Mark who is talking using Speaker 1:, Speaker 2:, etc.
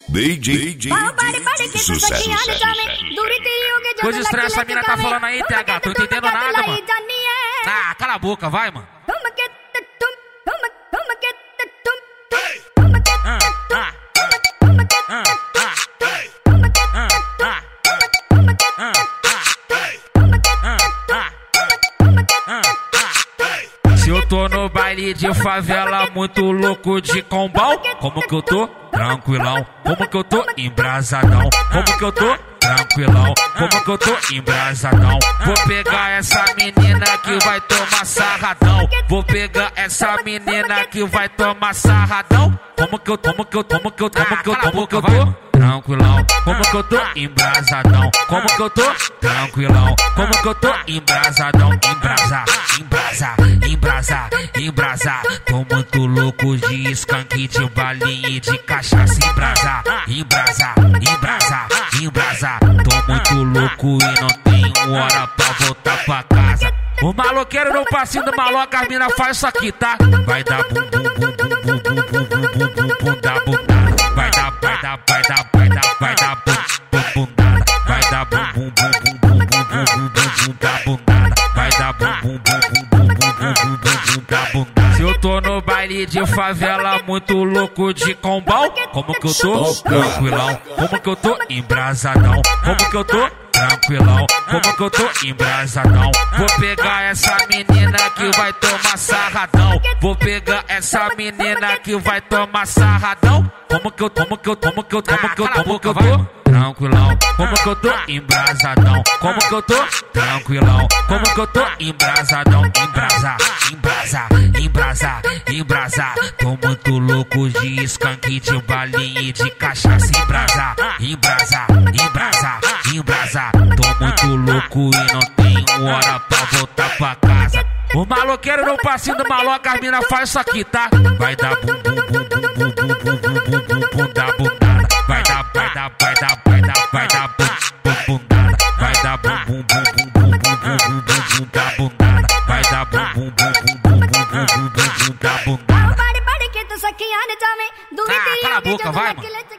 Speaker 1: DJ Sucesso.
Speaker 2: Coisa estranha essa mina tá falando aí, TH. Tô entendendo nada, mano. Ah, cala a boca, vai, mano. Se eu tô no baile de favela, muito louco de combão, como que eu tô? Tranquilão. Como que eu tô? Embrasadão. Como que eu tô? Tranquilão. Como que eu tô? Embrasadão. Vou pegar essa menina que vai tomar sarradão. Vou pegar essa menina que vai tomar sarradão. Como que eu tô? Tranquilão. Como que eu tô? Embrasadão. Como que eu tô? Tranquilão. Como que eu tô? Embrasadão. Embrasa. Tô muito louco de skunk, de balinha e de cachaça. Embrasa. Tô muito louco e não tenho hora pra voltar pra casa. O maloqueiro no passinho do maloca, as mina faz isso aqui, tá? Vai dar bum da bundada. Vai dar bundada. Vai dar bum da bundada. Vai dar bum da bundada. Se eu tô no baile de favela, muito louco de combão, como que eu tô? Tranquilão. Como que eu tô? Embrasadão. Como que eu tô? Tranquilão. Como que eu tô? Embrasadão. Vou pegar essa menina que vai tomar sarradão. Vou pegar essa menina que vai tomar sarradão. Como que eu tô? Tranquilão. Como que eu tô? Embrasadão. Como que eu tô? Tranquilão. Como que eu tô? Embrasadão. Embrasa. Tô muito louco de skunk, de balinha e de cachaça. Embrasa. Tô muito louco e não tenho hora pra voltar pra casa. O maloqueiro no passinho do maloca, as mina faz isso aqui, tá? Vai dar bum da bundada. Vai dar bundada. Vai dar bum da bundada. Vai dar bum da bundada.
Speaker 3: Que tu saqueando também.
Speaker 2: Ah, cala a boca, vai, mano.